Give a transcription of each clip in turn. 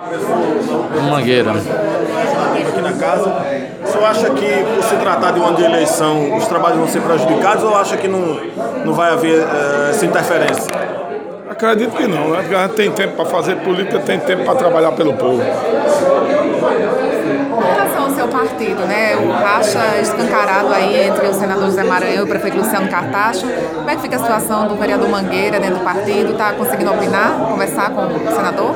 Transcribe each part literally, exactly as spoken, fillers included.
Mangueira. Aqui na casa. O senhor acha que, por se tratar de um ano de eleição, os trabalhos vão ser prejudicados ou acha que não, não vai haver uh, essa interferência? Acredito que não, né? Porque a gente tem tempo para fazer política, tem tempo para trabalhar pelo povo. Com relação ao seu partido, né? O racha escancarado aí entre o senador José Maranhão e o prefeito Luciano Cartacho. Como é que fica a situação do vereador Mangueira dentro do partido? Está conseguindo opinar, conversar com o senador?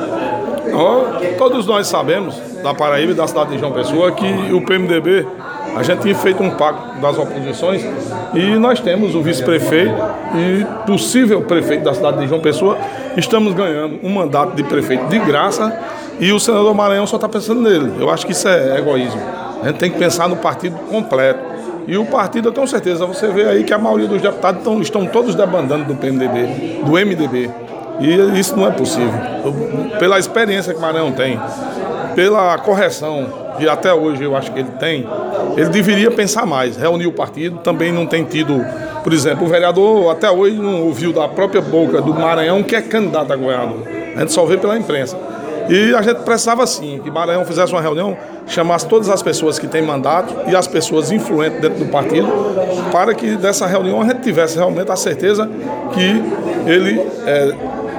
Oh, todos nós sabemos, da Paraíba e da cidade de João Pessoa, que o P M D B, a gente tinha feito um pacto das oposições e nós temos o vice-prefeito e possível prefeito da cidade de João Pessoa. Estamos ganhando um mandato de prefeito de graça e o senador Maranhão só está pensando nele. Eu acho que isso é egoísmo. A gente tem que pensar no partido completo. E o partido, eu tenho certeza, você vê aí que a maioria dos deputados estão, estão todos debandando do P M D B, do M D B. E isso não é possível. Pela experiência que o Maranhão tem, pela correção que até hoje eu acho que ele tem, ele deveria pensar mais, reunir o partido. Também não tem tido, por exemplo, o vereador até hoje não ouviu da própria boca do Maranhão que é candidato a governador. A gente só vê pela imprensa. E a gente precisava sim que Maranhão fizesse uma reunião, chamasse todas as pessoas que têm mandato e as pessoas influentes dentro do partido, para que dessa reunião a gente tivesse realmente a certeza que ele, é,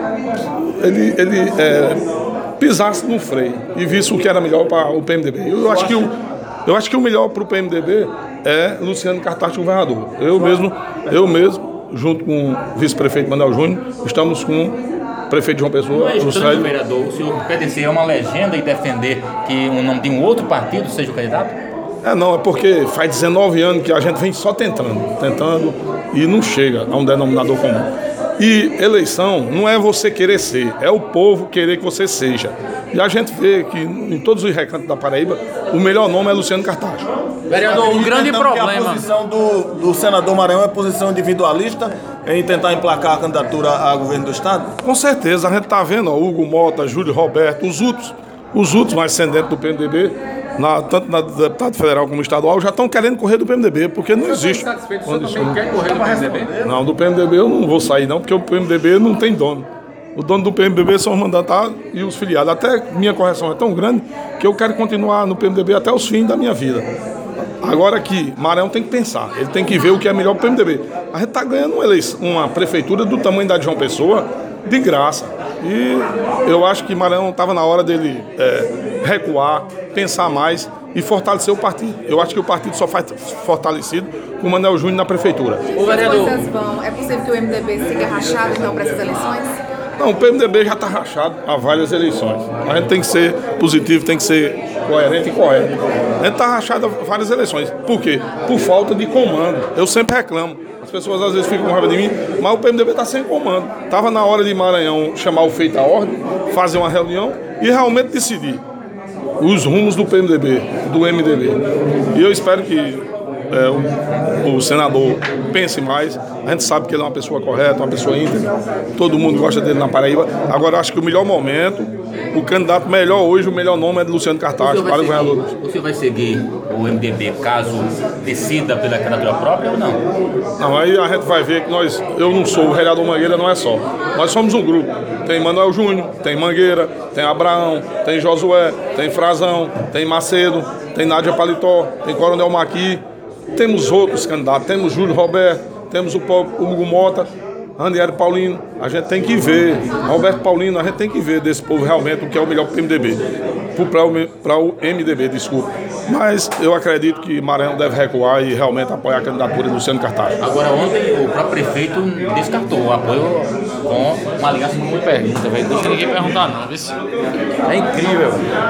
ele, ele é, pisasse no freio e visse o que era melhor para o P M D B. Eu acho que o, eu acho que o melhor para o P M D B é Luciano Cartacho, governador. Eu mesmo, eu mesmo, junto com o vice-prefeito Manuel Júnior, estamos com o prefeito de João Pessoa. Não é estranho, vereador, o senhor pertencer a uma legenda e defender que o nome de um outro partido seja o candidato? É, não, é porque faz dezenove anos que a gente vem só tentando, tentando e não chega a um denominador comum. E eleição não é você querer ser, é o povo querer que você seja. E a gente vê que em todos os recantos da Paraíba, o melhor nome é Luciano Cartacho. Vereador, um grande então, problema. A posição do, do senador Maranhão é posição individualista em tentar emplacar a candidatura a governo do estado? Com certeza, a gente está vendo, ó, Hugo Mota, Júlio Roberto, os outros, os outros mais ascendentes do P M D B, na, tanto na deputado federal como estadual, já estão querendo correr do P M D B, porque não existe. Satisfeito, o senhor também quer correr do P M D B? Não, do P M D B eu não vou sair não, porque o P M D B não tem dono. O dono do P M D B são os mandatários e os filiados. Até minha correção é tão grande que eu quero continuar no P M D B até os fins da minha vida. Agora aqui, Maranhão tem que pensar, ele tem que ver o que é melhor para o P M D B. A gente está ganhando uma, eleição, uma prefeitura do tamanho da de João Pessoa de graça. E eu acho que Maranhão estava na hora dele é, recuar, pensar mais e fortalecer o partido. Eu acho que o partido só faz fortalecido com o Manuel Júnior na prefeitura. O vereador... As coisas vão. É possível que o M D B siga rachado então para essas eleições? Não, o P M D B já está rachado há várias eleições. A gente tem que ser positivo, tem que ser coerente e correto. A gente está rachado há várias eleições. Por quê? Por falta de comando. Eu sempre reclamo. As pessoas às vezes ficam com raiva de mim, mas o P M D B está sem comando. Estava na hora de Maranhão chamar o feito à ordem, fazer uma reunião e realmente decidir os rumos do P M D B, do M D B. E eu espero que É, o, o senador pense mais. A gente sabe que ele é uma pessoa correta, uma pessoa íntegra. Todo mundo gosta dele na Paraíba. Agora, eu acho que o melhor momento, o candidato melhor hoje, o melhor nome é de Luciano Cartacho para o governador. O senhor vai seguir o M D B caso decida pela candidatura própria ou não? Não, aí a gente vai ver que nós, eu não sou o vereador Mangueira, não é só. Nós somos um grupo. Tem Manuel Júnior, tem Mangueira, tem Abraão, tem Josué, tem Frazão, tem Macedo, tem Nádia Paletó, tem Coronel Maqui. Temos outros candidatos, temos Júlio Roberto, temos o Hugo Mota, Ranieri Paulino. A gente tem que ver, Roberto Paulino, a gente tem que ver desse povo realmente o que é o melhor para o P M D B. Para o M D B, desculpa. Mas eu acredito que Maranhão deve recuar e realmente apoiar a candidatura do Luciano Cartacho. Agora, ontem o próprio prefeito descartou o apoio com uma ligação com uma pergunta, velho. Não deixa ninguém perguntar, não. É incrível.